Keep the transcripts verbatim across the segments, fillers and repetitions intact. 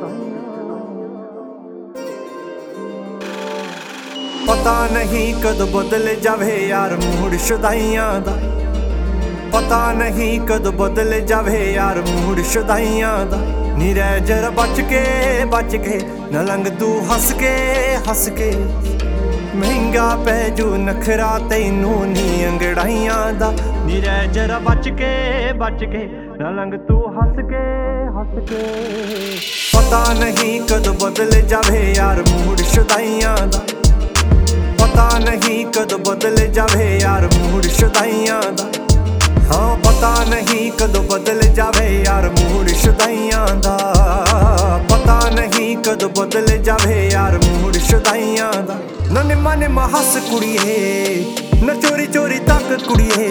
पता नहीं कद बदल जावे यार मूड शुदाइयां दा। पता नहीं कद बदल जावे यार मूड शुदाइयां दा। नी रह जरा बच के बच के न लंघ तू हस के हस के। महंगा पै जू नखरा तैनू नी अंगड़ाइयां दा। नी रह जरा बच के बच के न लंघ तू हस के हस के। पता नहीं कद बदल जावे यार मूड शुदाइयां दा। पता नहीं कद बदल जावे यार मूड शुदाइयां दा। हाँ पता नहीं कद बदल जावे यार मूड शुदाइयां दा। पता नहीं कद बदल जावे यार मूड शुदाइयां दा। न निम्मा निम्मा हस कुड़िए न चोरी चोरी तक कुड़िए।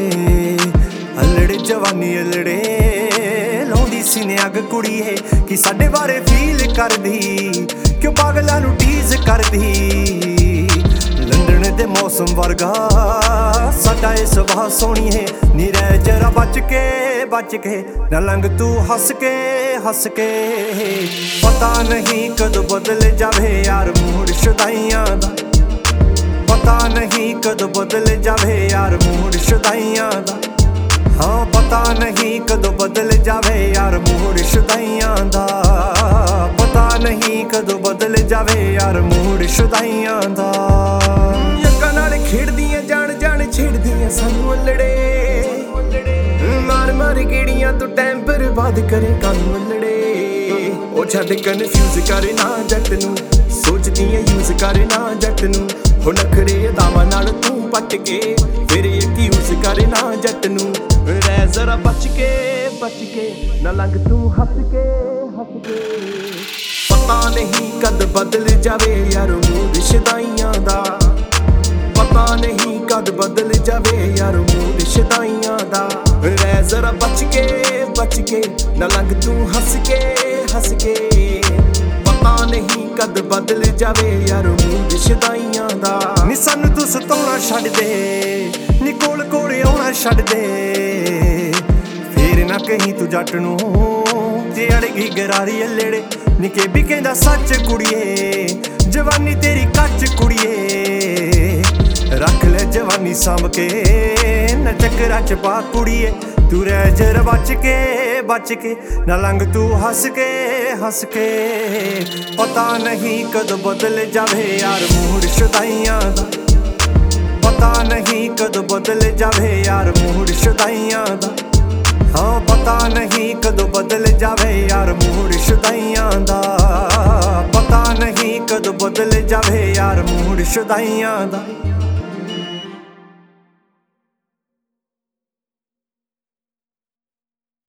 अल्लड़े जवानी अल्लड़े लाउंदी सीने अग कुड़िए। कि साडे बारे फील करदी क्यों पागलां नू टीज करदी। लंदन दे मौसम वर्गा साडा ए सुभाह सोहणी है। नी रह जरा बच के बच के न लंघ तू हस के हस के। पता नहीं कद बदल जावे यार मूड शुदाइयां दा। पता नहीं कद बदल जावे यार मूड शुदाइयां दा। हाँ पता नहीं कद बदल जावे यार मूड शुदाइयां दा। पता नहीं कद बदल जावे यार मूड शुदाइयां दा। यक्कां नाल खेड़दियां जान जान छेड़दियां सानू अल्लड़े। मार मार गेड़ियां तू टाइम बर्बाद करे कानू अल्लड़े। ओ छड्ड कन्फ्यूज करे ना जट नू सोचदियां यूज करे ना जट नू। हो नखरे अदावां नाल तू पट के फिर एक्यूज करे ना जट नू। रह जरा बच के बच के न लंघ तू हस के हस के। पता नहीं कद बदल जावे यार मूड शुदाइयां दा। पता नहीं कद बदल जावे यार मूड शुदाइयां दा। रह जरा बच के बच के न लंघ तू हस के हस के। पता नहीं कद बदल जावे यार मूड शुदाइयां दा। नी सानू तू सताउणा छड्ड दे नी कोल कोल आउणा छड्ड दे। फिर ना कहीं तू जट नू जे अड़गी गरारी अल्लड़े। निके भी कहंदा सच कुड़िए जवानी तेरी कच कुड़िए। रख ले जवानी सांभ के न चक्करा च पा कुड़िए। तू रह जरा बच के बच के न लंघ तू हस के हस के। पता नहीं कद बदल जावे यार मूड शुदाइयां दा। पता नहीं कद बदल जावे यार मूड शुदाइयां दा। हाँ पता नहीं कद बदल जावे यार मूड शुदाइयां दा। पता नहीं कद बदल जावे यार मूड शुदाइयां दा।